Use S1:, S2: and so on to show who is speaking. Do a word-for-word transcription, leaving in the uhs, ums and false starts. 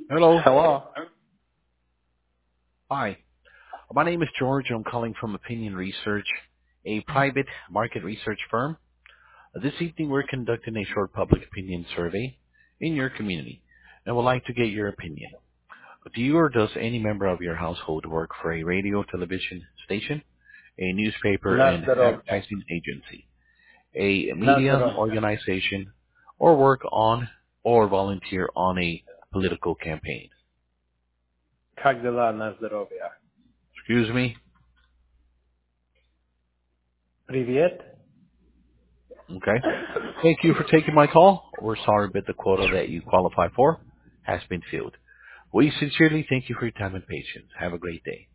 S1: Hello.
S2: Hello.
S1: Hi. My name is George. I'm calling from Opinion Research, a private market research firm. This evening we're conducting a short public opinion survey in your community and would like to get your opinion. Do you or does any member of your household work for a radio television station, a newspaper
S2: На
S1: and
S2: здоровье.
S1: advertising agency, a
S2: На
S1: media
S2: здоровье.
S1: organization, or work on or volunteer on a political campaign?
S2: Как дела? На здоровье.
S1: Excuse me?
S2: Привет.
S1: Okay. Thank you for taking my call. We're sorry, but the quota that you qualify for has been filled. We sincerely thank you for your time and patience. Have a great day.